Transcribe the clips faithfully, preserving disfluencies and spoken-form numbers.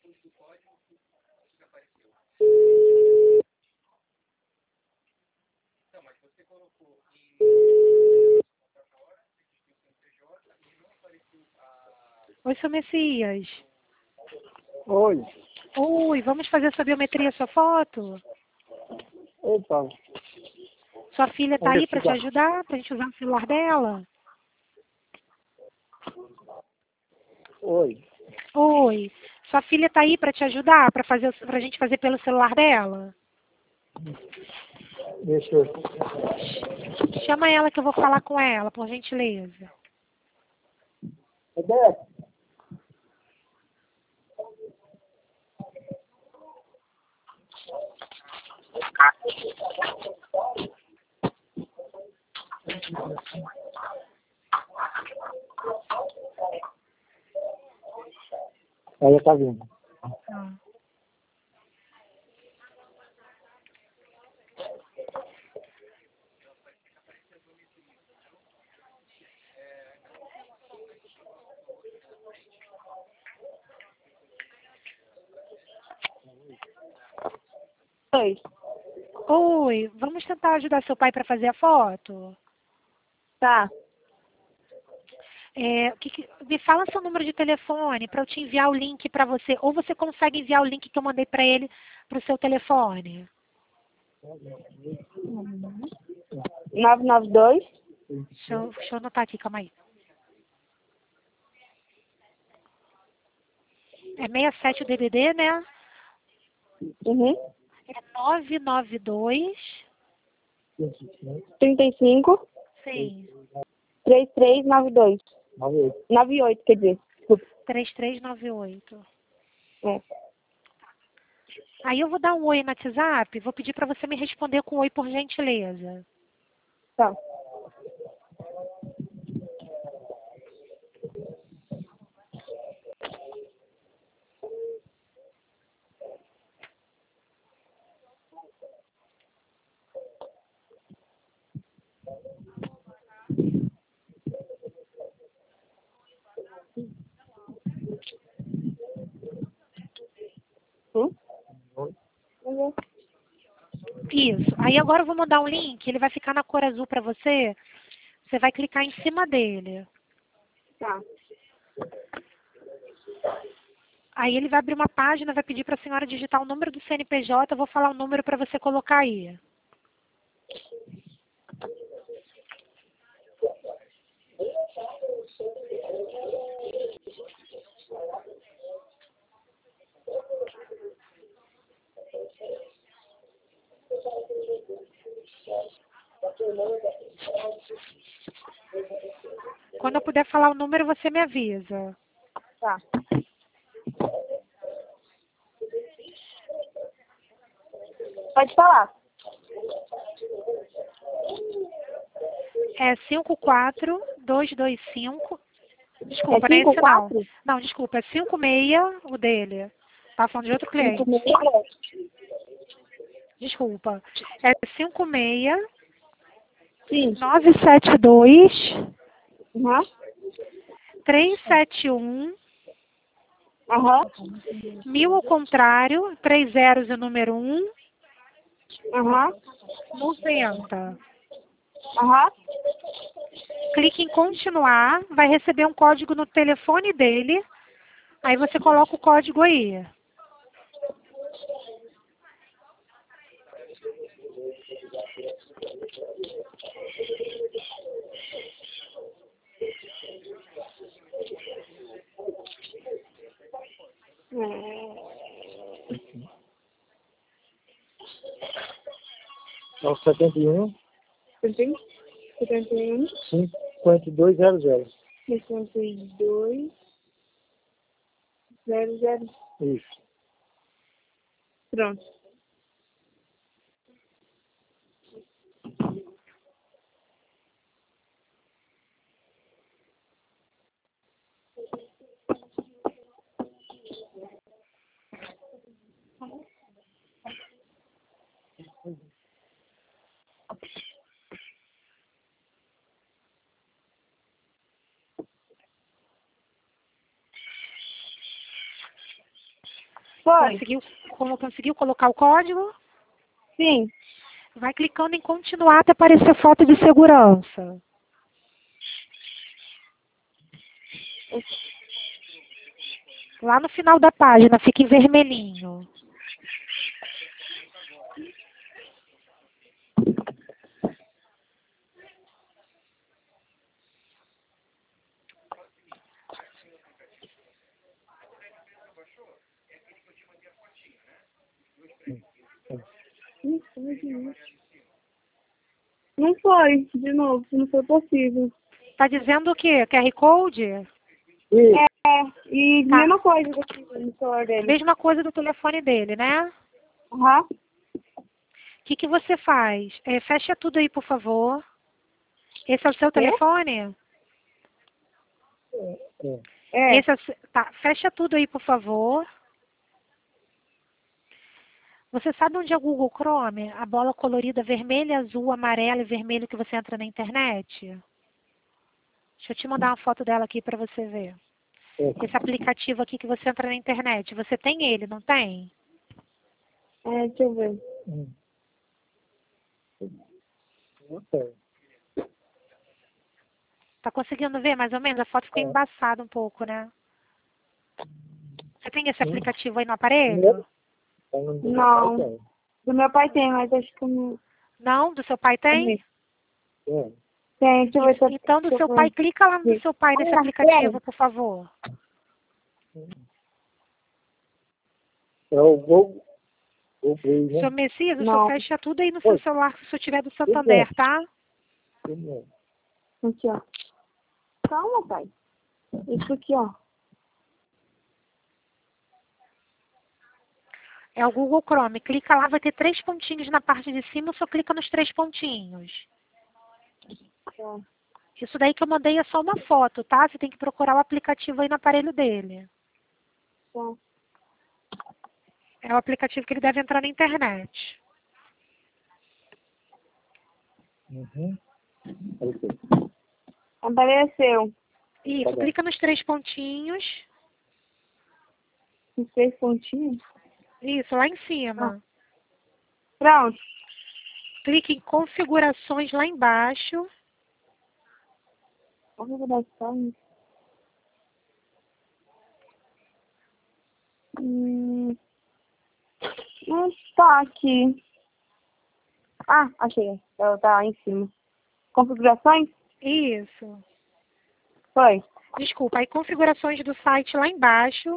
Oi, seu Messias. Oi. Oi, vamos fazer sua biometria, sua foto? Opa. Sua filha tá aí para te ajudar, pra gente usar o celular dela? Oi. Oi. Sua filha tá aí para te ajudar, para fazer, pra gente fazer pelo celular dela? Deixa eu... Chama ela que eu vou falar com ela, por gentileza. Roberto. Ela tá vindo. Ah. Oi. Oi, vamos tentar ajudar seu pai para fazer a foto? Tá. É, que que, me fala seu número de telefone para eu te enviar o link para você. Ou você consegue enviar o link que eu mandei para ele para o seu telefone? nove nove dois. Deixa eu, deixa eu anotar aqui, calma aí. É sessenta e sete o D D D, né? Uhum. É nove nove dois. trinta e cinco. Sim. trinta e três noventa e dois. noventa e oito, quer dizer. Desculpa. três três nove oito. É. Aí eu vou dar um oi no WhatsApp, vou pedir para você me responder com oi por gentileza. Tá. Hum? Uhum. Isso. Aí agora eu vou mandar um link, ele vai ficar na cor azul para você. Você vai clicar em cima dele. Tá. Aí ele vai abrir uma página, vai pedir para a senhora digitar o número do C N P J, eu vou falar o número para você colocar aí. Quando eu puder falar o número, você me avisa. Tá. Pode falar. É cinco quatro dois dois cinco. Desculpa, É não é cinco esse não. quatro? Não, desculpa, é cinco seis o dele. Tá falando de outro cliente. cinco seis. Desculpa. É cinco seis Sim. nove sete dois Uhum. três sete um Aham. mil ao contrário, três zeros e o número um, Aham. noventa. Aham. Clique em continuar, vai receber um código no telefone dele, aí você coloca o código aí. É o setenta e um, setenta e um, cinquenta e dois zero zero. cinquenta e dois, zero zero. Isso. Pronto. Foi. Conseguiu, como conseguiu colocar o código? Sim. Vai clicando em continuar até aparecer foto de segurança. Lá no final da página, fica em vermelhinho. Não foi, de novo, não foi possível. Tá dizendo o quê? Q R Code? E, É, e Tá. mesma coisa aqui no celular dele. Mesma coisa do telefone dele, né? Aham. O que, que você faz? É, fecha tudo aí, por favor. Esse é o seu telefone? é, É. Esse é o seu... Tá, fecha tudo aí, por favor. Você sabe onde é o Google Chrome? A bola colorida vermelha, azul, amarela e vermelho que você entra na internet? Deixa eu te mandar uma foto dela aqui para você ver. é. Esse aplicativo aqui que você entra na internet, você tem ele, não tem? É, deixa eu ver. Hum. Não sei. Tá conseguindo ver mais ou menos? A foto ficou É. embaçada um pouco, né? Você tem esse Sim. aplicativo aí no aparelho? Tá no meu Não. pai, Do meu pai tem, mas acho que não. Não? Do seu pai tem? tem. É. Tem, deixa eu ver se eu... Então, do deixa seu eu pai, ver. clica lá no do seu pai nesse Ah, aplicativo, por favor. É o Google, Google Play, né? Seu Messias, o Não. senhor fecha tudo aí no seu Oi. celular se o senhor tiver do Tudo Santander, bem. tá? Tudo bem. Aqui, ó. Calma, pai. Isso aqui, ó. É o Google Chrome. Clica lá, vai ter três pontinhos na parte de cima, só clica nos três pontinhos. Tá. Isso daí que eu mandei é só uma foto, tá? Você tem que procurar o aplicativo aí no aparelho dele. Tá. É o aplicativo que ele deve entrar na internet. Uhum. Ok. Apareceu. Isso, Tá bom. clica nos três pontinhos. Os três pontinhos. Isso, lá em cima. Pronto. Clique em configurações lá embaixo. Configuração. Hum, não está aqui. Ah, achei. Ela tá lá em cima. Configurações? Isso. Foi. Desculpa, aí configurações do site lá embaixo.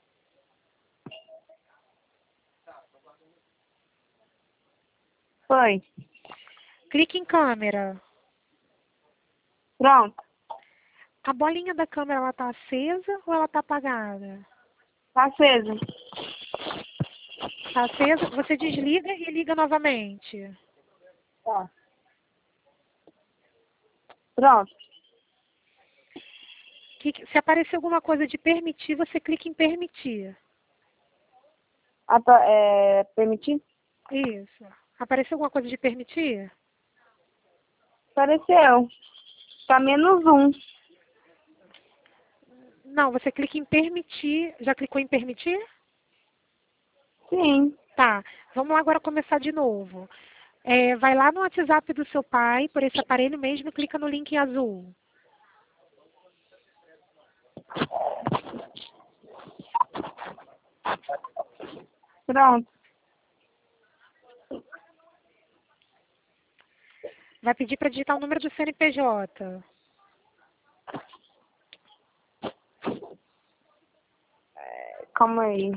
Foi. Clique em câmera. Pronto. A bolinha da câmera, ela tá acesa ou ela tá apagada? Tá aceso. Tá acesa, você desliga e liga novamente. Tá. Pronto. Que, que- se aparecer alguma coisa de permitir, você clica em permitir. Apa é, permitir? Isso. Apareceu alguma coisa de permitir? Apareceu. Tá menos um. Não, você clica em permitir. Já clicou em permitir? Sim. Tá. Vamos lá agora começar de novo. É, vai lá no WhatsApp do seu pai, por esse aparelho mesmo, e clica no link em azul. Pronto. Vai pedir para digitar o número do C N P J. Calma aí.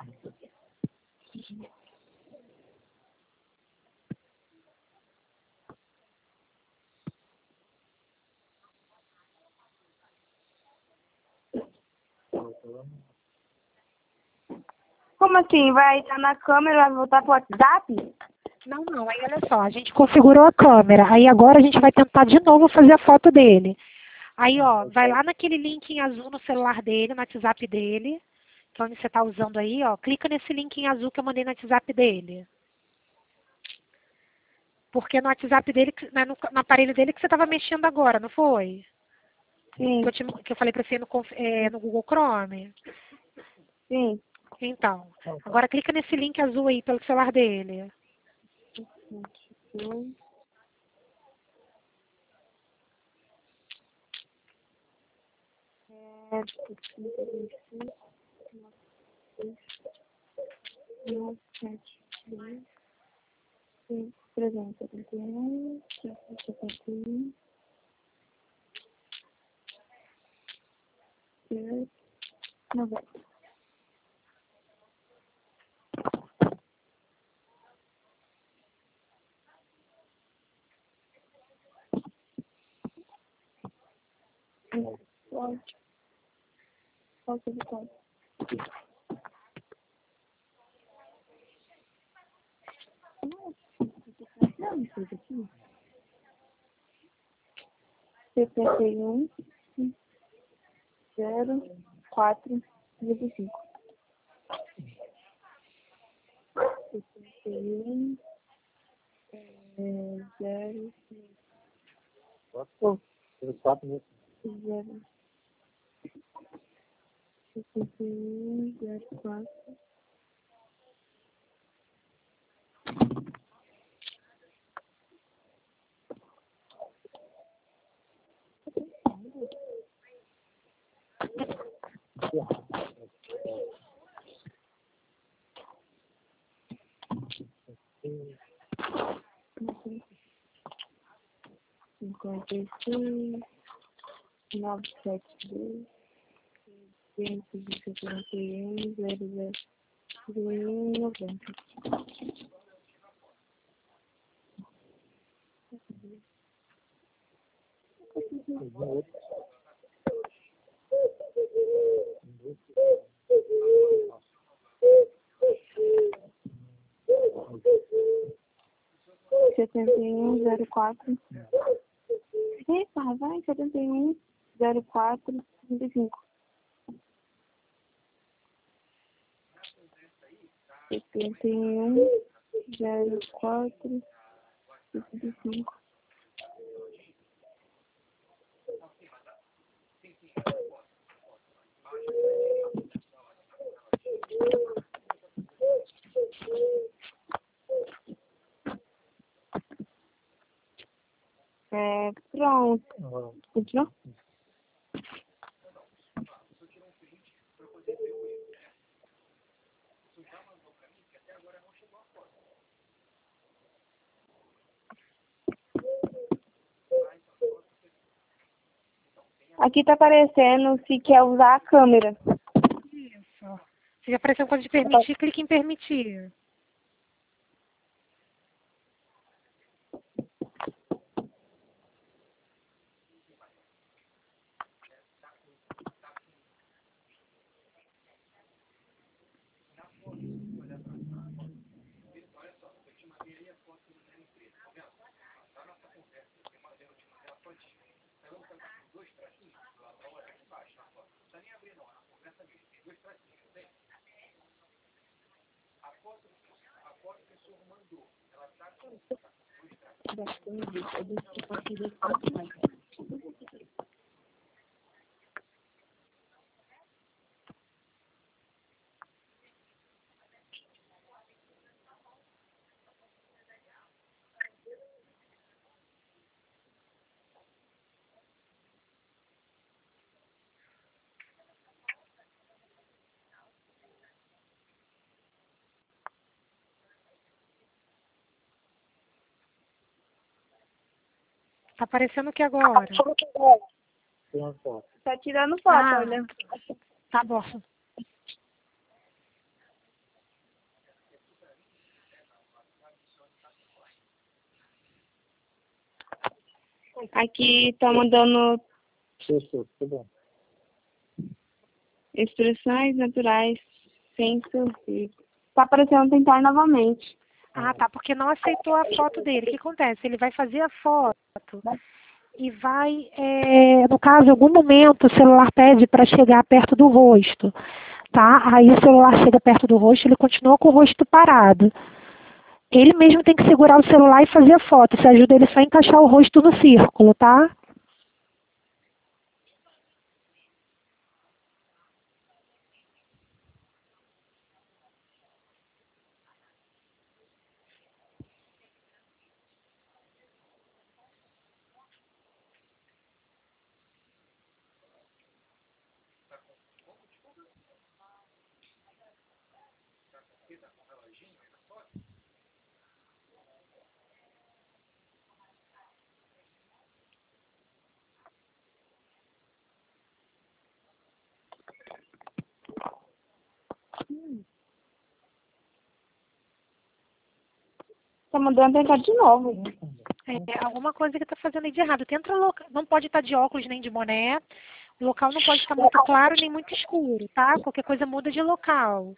Como assim? Vai estar na câmera e vai voltar pro WhatsApp? Não, não. Aí, olha só. A gente configurou a câmera. Aí, agora a gente vai tentar de novo fazer a foto dele. Aí, ó, vai lá naquele link em azul no celular dele, no WhatsApp dele, que é onde você está usando aí, ó. Clica nesse link em azul que eu mandei no WhatsApp dele. Porque no WhatsApp dele, né, no, no aparelho dele que você estava mexendo agora, não foi? Sim. Que eu, te, que eu falei para você no, conf- é, no Google Chrome. Sim. Então, agora clica nesse link azul aí pelo celular dele. trezentos e setenta e um, trezentos e setenta e um, noventa. Pode. Pode editar. Não, isso aqui. setenta e um, zero, quatro, vinte e cinco. setenta e um, zero, quatro, quatro, né? zero, setenta e um, zero, quatro. cinquenta e seis, novecentos e setenta e dois, trezentos e setenta e um, zero, zero, noventa. setenta e um, zero, quatro. Epa, vai, setenta e um, zero, quatro, trinta e cinco. setenta e um, zero, quatro, trinta e cinco. É, pronto. Continua? Aqui tá aparecendo se quer usar a câmera. Isso. Se aparecer uma coisa de permitir, clique em permitir. Tá aparecendo o que agora? Tá tirando foto, Ah, olha. tá bom. Aqui tá mandando Isso, tá bom. expressões naturais sem sorrir. Tá aparecendo tentar novamente. Ah, tá, porque não aceitou a foto dele. O que acontece? Ele vai fazer a foto e vai, é, no caso, em algum momento o celular pede para chegar perto do rosto, tá? Aí o celular chega perto do rosto, ele continua com o rosto parado. Ele mesmo tem que segurar o celular e fazer a foto. Isso ajuda ele só a encaixar o rosto no círculo, tá? Hum. Tá mandando tentar de novo. É, alguma coisa que está fazendo aí de errado. Tenta loca... Não pode estar de óculos nem de boné. O local não pode estar muito claro nem muito escuro, tá? Qualquer coisa muda de local.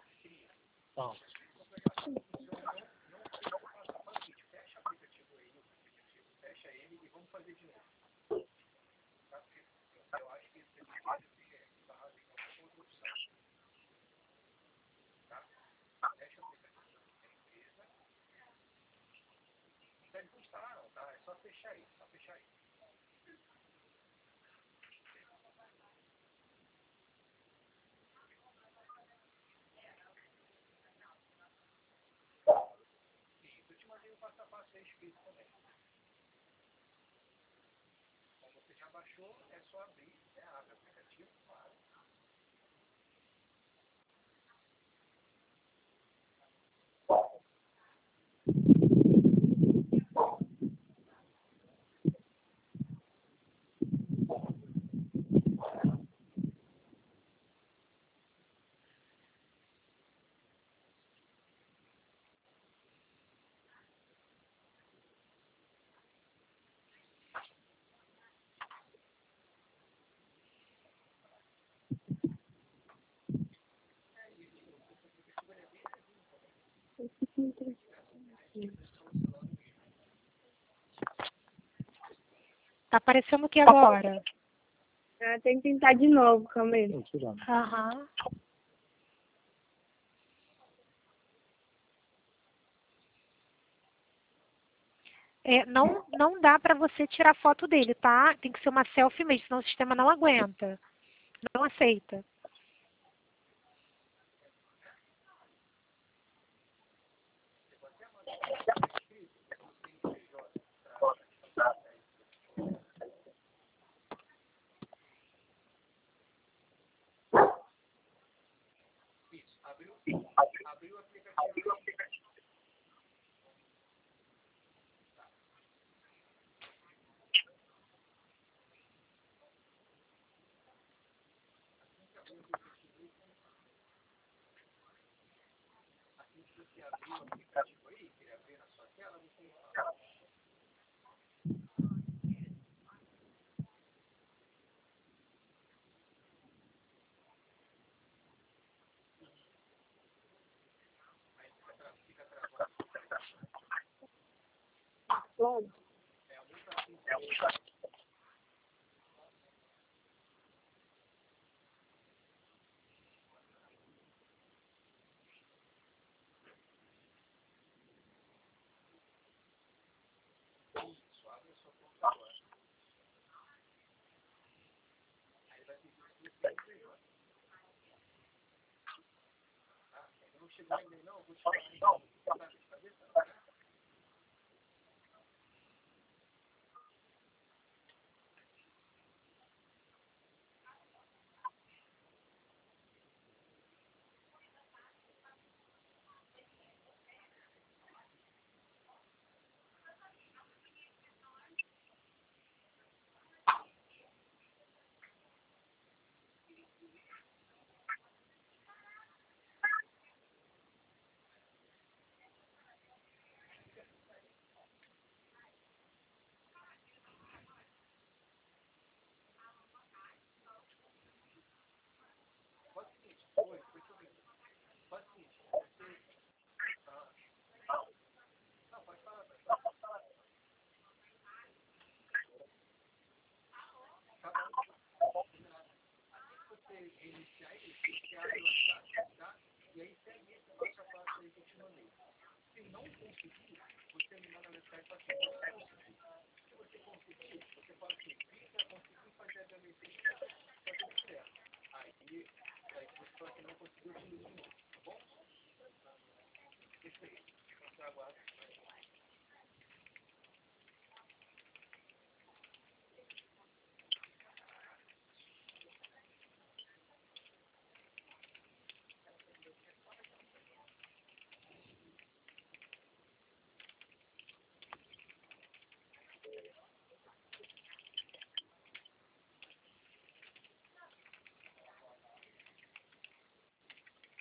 Tá aparecendo o que agora? Ah, tem que tentar de novo, calma aí. Aham. É, não, não dá pra você tirar foto dele, tá? Tem que ser uma selfie mesmo, senão o sistema não aguenta. Não aceita. Logo.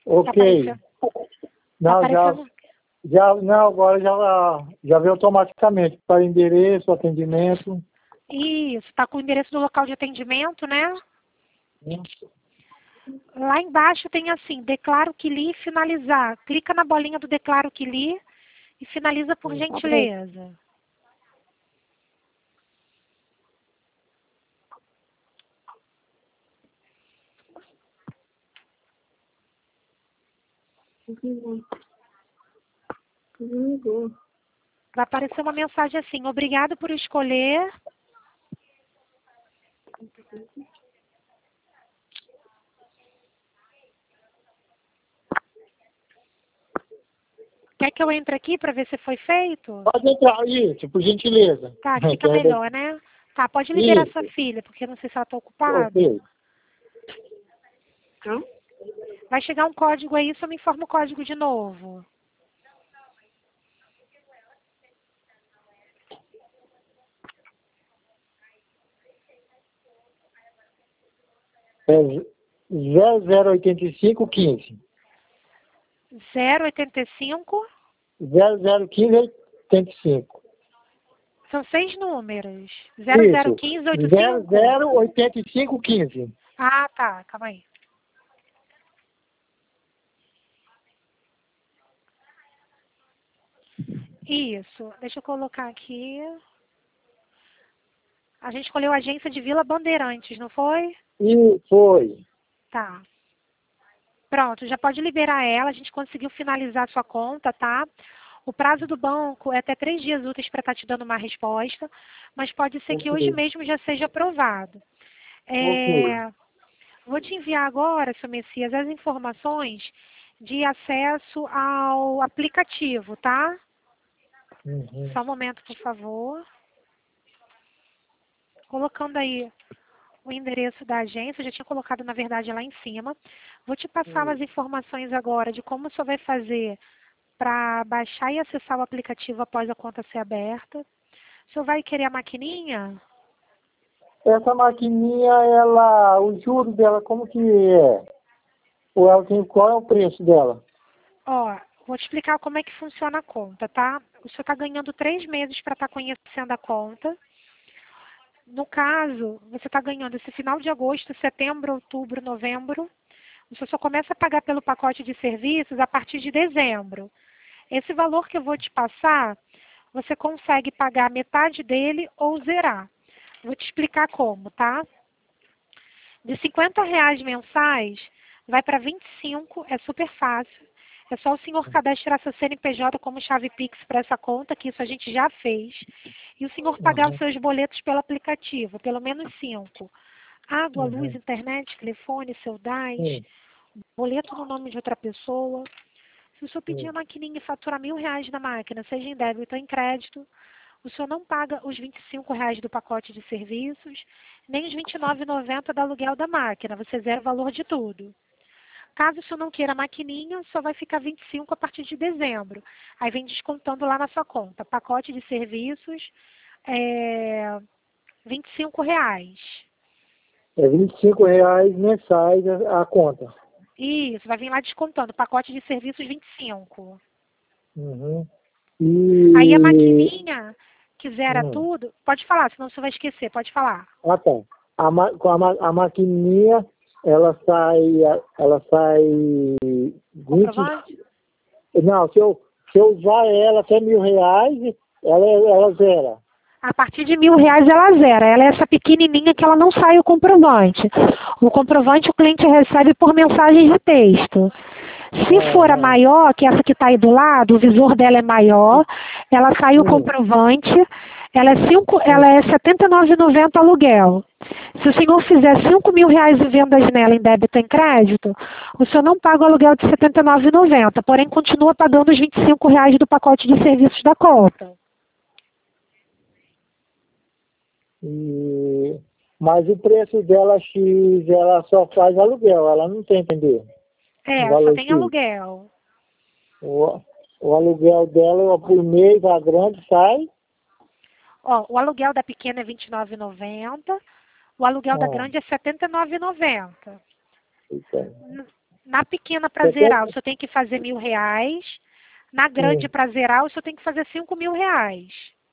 Ok. aparecendo? Não, Tá já, aparecendo? já, não, agora já, já veio automaticamente para endereço, atendimento. Isso, tá com o endereço do local de atendimento, né? Lá embaixo tem assim, declaro que li e finalizar. Clica na bolinha do declaro que li e finaliza por gentileza. Desligou. Vai aparecer uma mensagem assim, obrigado por escolher. Quer que eu entre aqui para ver se foi feito? Pode entrar, isso, por gentileza. Tá, que fica melhor, né? Tá, pode liberar sua filha, porque não sei se ela tá ocupada. Ok. Então, Vai chegar um código aí, só me informa o código de novo. É zero zero oitenta e cinco quinze. zero oitenta e cinco. zero zero quinze oitenta e cinco. São seis números. zero zero Isso. quinze oitenta e cinco. zero zero oitenta e cinco quinze. Ah, tá. Calma aí. Isso. Deixa eu colocar aqui. A gente escolheu a agência de Vila Bandeirantes, não foi? E foi. Tá. Pronto, já pode liberar ela. A gente conseguiu finalizar a sua conta, tá? O prazo do banco é até três dias úteis para estar te dando uma resposta, mas pode ser que hoje Ok. mesmo já seja aprovado. Ok. É, vou te enviar agora, seu Messias, as informações de acesso ao aplicativo, tá? Uhum. Só um momento, por favor. Colocando aí o endereço da agência, eu já tinha colocado, na verdade, lá em cima. Vou te passar as informações agora de como o senhor vai fazer para baixar e acessar o aplicativo após a conta ser aberta. O senhor vai querer a maquininha? Essa maquininha, ela, o juro dela, como que é? Ou ela tem, qual é o preço dela? Ó, vou te explicar como é que funciona a conta, tá? O senhor está ganhando três meses para estar conhecendo a conta. No caso, você está ganhando esse final de agosto, setembro, outubro, novembro. O senhor só começa a pagar pelo pacote de serviços a partir de dezembro. Esse valor que eu vou te passar, você consegue pagar metade dele ou zerar. Vou te explicar como, tá? De cinquenta reais mensais, vai para vinte e cinco, é super fácil. É só o senhor cadastrar seu C N P J como chave Pix para essa conta, que isso a gente já fez. E o senhor pagar os Uhum. seus boletos pelo aplicativo, pelo menos cinco. Água, luz, Uhum. internet, telefone, seu D A S, Sim. boleto no nome de outra pessoa. Se o senhor pedir Sim. a maquininha e faturar mil reais na máquina, seja em débito ou em crédito, o senhor não paga os vinte e cinco reais do pacote de serviços, nem os vinte e nove reais e noventa centavos do aluguel da máquina. Você zera o valor de tudo. Caso o senhor não queira a maquininha, só vai ficar vinte e cinco a partir de dezembro. Aí vem descontando lá na sua conta. Pacote de serviços, é, vinte e cinco reais. É vinte e cinco reais mensais a, a conta. Isso, vai vir lá descontando. Pacote de serviços, vinte e cinco. Uhum. Aí a E... maquininha, que zera Hum. tudo, pode falar, senão você vai esquecer, pode falar. Ah, tá. A, ma, com a, ma, a maquininha, ela sai, ela sai vinte. Comprovante? Não, se eu, se eu usar ela até mil reais, ela, ela zera. A partir de mil reais ela zera. Ela é essa pequenininha que ela não sai o comprovante. O comprovante o cliente recebe por mensagem de texto. Se for a Aham. maior, que é essa que está aí do lado, o visor dela é maior, ela sai o Hum. comprovante, ela é, cinco, ela é setenta e nove reais e noventa centavos aluguel. Se o senhor fizer cinco mil reais em vendas nela em débito ou em crédito, o senhor não paga o aluguel de setenta e nove reais e noventa centavos, porém continua pagando os vinte e cinco reais do pacote de serviços da conta. E... Mas o preço dela X, ela só faz aluguel, ela não tem, entendeu? Um É, só valor tem X. aluguel. O, o aluguel dela por mês, a grande sai. Ó, o aluguel da pequena é vinte e nove reais e noventa centavos, o aluguel da Ah, grande é setenta e nove reais e noventa centavos. eita. Na pequena para zerar, o senhor tem que fazer mil reais. Na grande Sim. para zerar, o senhor tem que fazer cinco mil reais.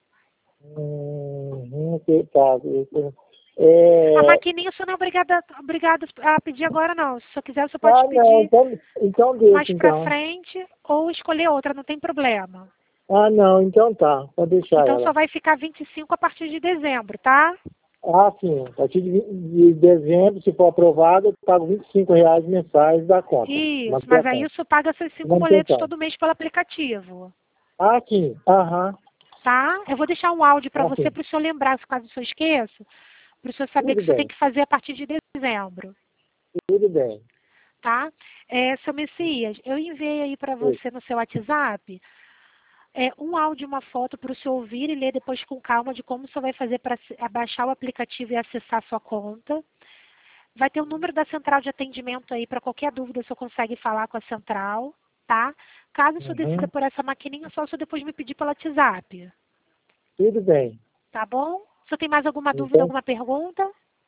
Hum, que tá. É... A maquininha o senhor não é obrigado, a- obrigado a pedir agora, não. Se o senhor quiser, o senhor pode Ah, não, pedir então, então mais deixa, para então. frente ou escolher outra, não tem problema. Ah, não, então tá, pode deixar Então só ela. vai ficar vinte e cinco a partir de dezembro, tá? Ah, sim, a partir de, vi- de dezembro, se for aprovado, eu pago vinte e cinco reais mensais da conta. Isso, mas aí Manutenção. o senhor paga seus cinco boletos Manutenção. todo mês pelo aplicativo, Ah, sim, aham, tá? Eu vou deixar um áudio para ah, você sim, para o senhor lembrar, se caso o senhor esqueça, para o senhor saber tudo que o senhor tem bem, que fazer a partir de dezembro, tudo bem. tá? É, seu Messias, eu enviei aí para Sim. você no seu WhatsApp é, um áudio e uma foto para o senhor ouvir e ler depois com calma de como o senhor vai fazer para baixar o aplicativo e acessar a sua conta. Vai ter o número da central de atendimento aí para qualquer dúvida, o senhor consegue falar com a central, tá? Caso o senhor decida Uhum, por essa maquininha, só o senhor depois me pedir pelo WhatsApp, tudo bem. tá bom? O senhor tem mais alguma dúvida, Então, alguma pergunta?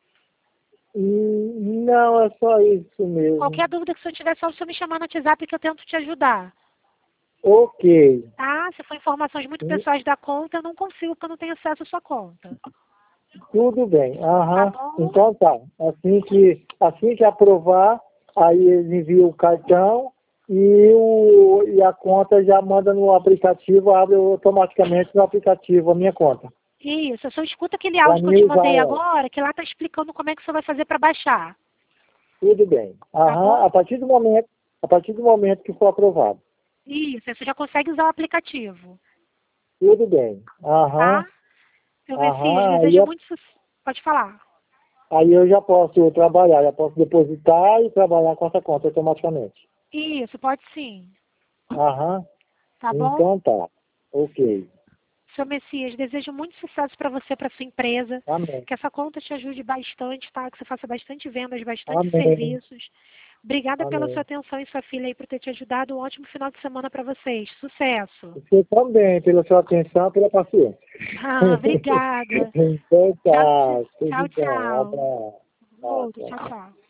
hum, não, é só isso mesmo. Qualquer dúvida que o senhor tiver, só o senhor me chamar no WhatsApp que eu tento te ajudar, Ok, tá? Se for informações muito hum, pessoais da conta, eu não consigo porque eu não tenho acesso à sua conta, tudo bem, tá aham. bom? Então tá, assim que, assim que aprovar, aí eles enviam o cartão e, o, e a conta já manda no aplicativo, abre automaticamente no aplicativo a minha conta. Isso, eu só escuta aquele Para áudio que eu te mim usar mandei ela. agora, que lá tá explicando como é que o senhor vai fazer para baixar, Tudo bem. tá Aham, bom? a partir do momento, a partir do momento que for aprovado. Isso, aí você já consegue usar o aplicativo, Tudo bem. Aham, tá? Seu Messias, aham, aí, desejo eu- muito sucesso. Pode falar. aí eu já posso trabalhar, já posso depositar e trabalhar com essa conta automaticamente. Isso, pode sim. Aham, Tá bom? então tá. Ok. Seu Messias, desejo muito sucesso para você, para sua empresa. Amém. Que essa conta te ajude bastante, tá? Que você faça bastante vendas, bastante Amém. serviços. Obrigada pela sua Amém. atenção e sua filha aí por ter te ajudado. Um ótimo final de semana para vocês. Sucesso. Você também, pela sua atenção e pela paciência. Ah, obrigada. Então Tchau, tá, tchau, tudo bom. tchau. Abraço. Outro, Tchau, tchau, tchau. tchau.